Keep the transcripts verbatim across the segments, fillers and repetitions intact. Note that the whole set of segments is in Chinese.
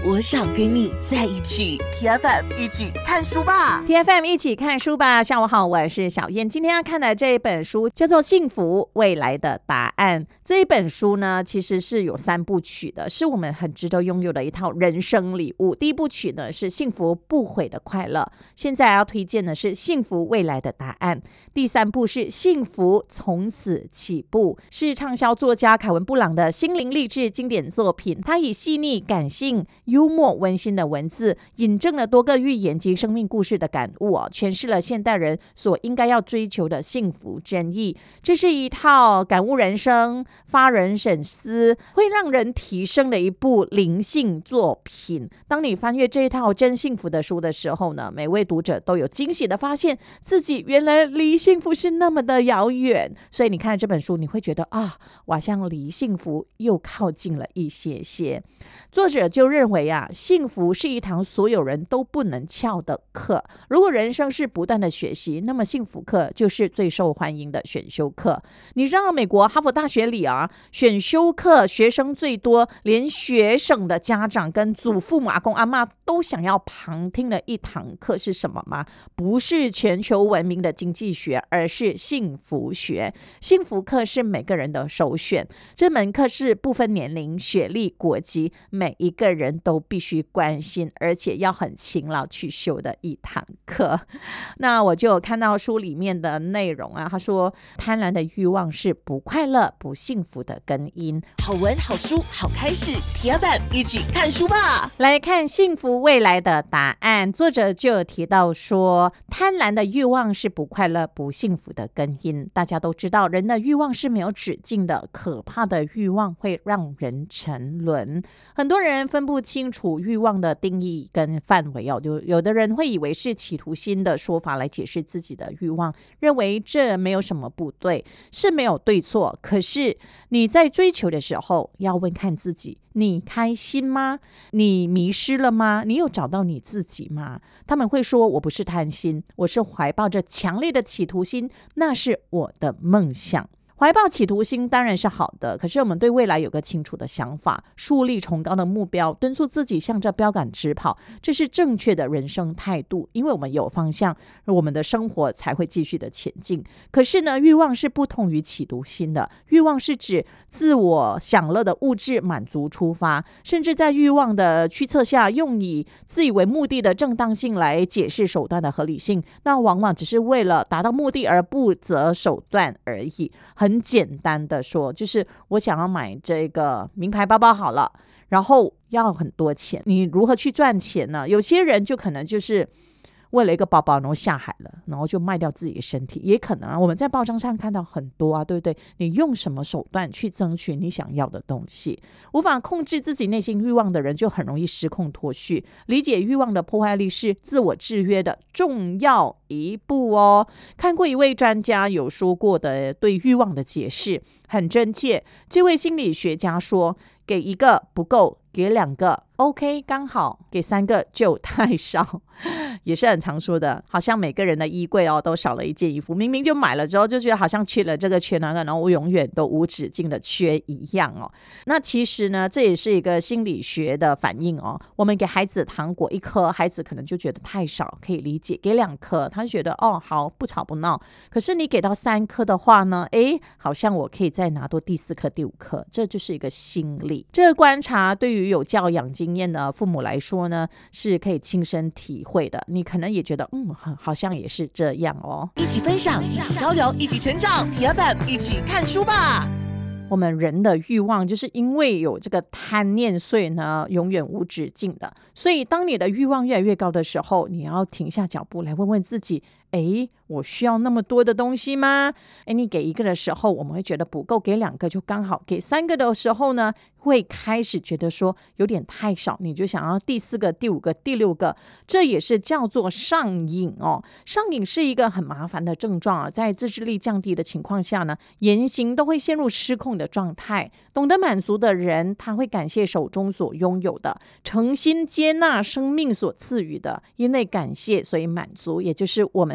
我想跟你在一起 T F M 一起看书吧 T F M 一起看书吧。下午好，我是小燕。今天要看的这一本书叫做《幸福未来的答案》。这一本书呢，其实是有三部曲的，是我们很值得拥有的一套人生礼物。第一部曲呢是幸福不悔的快乐，现在要推荐的是幸福未来的答案。第三部是幸福从此起步，是畅销作家凯文布朗的心灵励志经典作品。他以细腻、感性、幽默、温馨的文字，引证了多个寓言及生命故事的感悟、哦、诠释了现代人所应该要追求的幸福真意。这是一套感悟人生、发人深思，会让人提升的一部灵性作品。当你翻阅这一套真幸福的书的时候呢，每位读者都有惊喜的发现自己原来离幸福是那么的遥远。所以你看这本书，你会觉得啊，我好像离幸福又靠近了一些些。作者就认为啊，幸福是一堂所有人都不能翘的课。如果人生是不断的学习，那么幸福课就是最受欢迎的选修课。你知道美国哈佛大学里啊，选修课学生最多，连学生的家长跟祖父母、阿公阿嬷都想要旁听的一堂课是什么吗？不是全球闻名的经济学，而是幸福学。幸福课是每个人的首选，这门课是不分年龄、学历、国籍，每一个人都必须关心，而且要很勤劳去修的一堂课。那我就有看到书里面的内容啊，他说贪婪的欲望是不快乐、不幸福的根因。 好文好书好开始 T F M 一起看书吧。 来看幸福未来的答案，作者就有提到说，贪婪的欲望是不快乐、不幸福的根因。大家都知道，人的欲望是没有止境的，可怕的欲望会让人沉沦。很多人分不清楚欲望的定义跟范围哦，有有的人会以为是企图心的说法来解释自己的欲望，认为这没有什么不对，是没有对错。可是你在追求的时候，要问看自己，你开心吗？你迷失了吗？你有找到你自己吗？他们会说，我不是贪心，我是怀抱着强烈的企图心，那是我的梦想。怀抱企图心当然是好的，可是我们对未来有个清楚的想法，树立崇高的目标，敦促自己向着标杆直跑，这是正确的人生态度。因为我们有方向，我们的生活才会继续的前进。可是呢，欲望是不同于企图心的。欲望是指自我享乐的物质满足出发，甚至在欲望的驱策下，用以自以为目的的正当性来解释手段的合理性，那往往只是为了达到目的而不择手段而已。很简单的说，就是我想要买这个名牌包包好了，然后要很多钱，你如何去赚钱呢？有些人就可能就是为了一个包包然后下海了，然后就卖掉自己的身体，也可能啊，我们在报章上看到很多啊，对不对？你用什么手段去争取你想要的东西？无法控制自己内心欲望的人就很容易失控脱序。理解欲望的破坏力是自我制约的重要一步哦。看过一位专家有说过的对欲望的解释，很真切。这位心理学家说，给一个不够，给两个 OK 刚好，给三个就太少。也是很常说的，好像每个人的衣柜哦都少了一件衣服，明明就买了之后就觉得好像缺了这个缺那个，然后我永远都无止境的缺一样哦。那其实呢，这也是一个心理学的反应哦。我们给孩子糖果一颗，孩子可能就觉得太少，可以理解；给两颗，他就觉得哦好，不吵不闹。可是你给到三颗的话呢，诶，好像我可以再拿多第四颗、第五颗，这就是一个心理。这个观察对于有教养经验的父母来说呢，是可以亲身体会的。你可能也觉得嗯，好像也是这样哦。 一起分享，一起交流，一起成长 T F M 一起看书吧。 我们人的欲望就是因为有这个贪念，所以呢永远无止境的。所以当你的欲望越来越高的时候，你要停下脚步来问问自己，诶，我需要那么多的东西吗？诶，你给一个的时候我们会觉得不够，给两个就刚好，给三个的时候呢会开始觉得说有点太少，你就想要第四个、第五个、第六个，这也是叫做上瘾哦。上瘾是一个很麻烦的症状啊，在自制力降低的情况下呢，言行都会陷入失控的状态。懂得满足的人，他会感谢手中所拥有的，诚心接纳生命所赐予的，因为感谢所以满足，也就是我们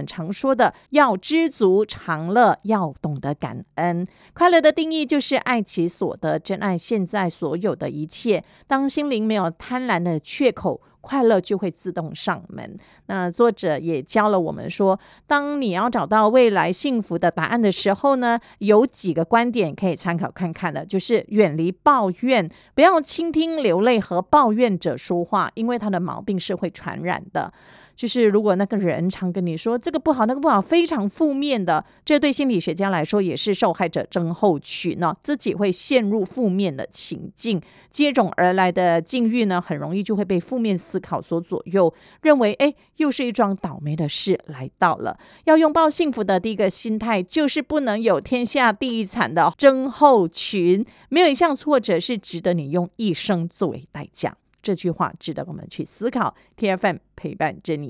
们常说的要知足常乐，要懂得感恩。快乐的定义就是爱其所得，珍爱现在所有的一切。当心灵没有贪婪的缺口，快乐就会自动上门。那作者也教了我们说，当你要找到未来幸福的答案的时候呢，有几个观点可以参考看看的，就是远离抱怨，不要倾听流泪和抱怨者说话，因为他的毛病是会传染的。就是如果那个人常跟你说这个不好那个不好，非常负面的，这对心理学家来说也是受害者症候群呢，自己会陷入负面的情境，接踵而来的境遇呢，很容易就会被负面思考所左右，认为哎，又是一桩倒霉的事来到了。要拥抱幸福的第一个心态，就是不能有天下第一惨的症候群，没有一项挫折是值得你用一生作为代价。这句话值得我们去思考。 T F M 陪伴着你。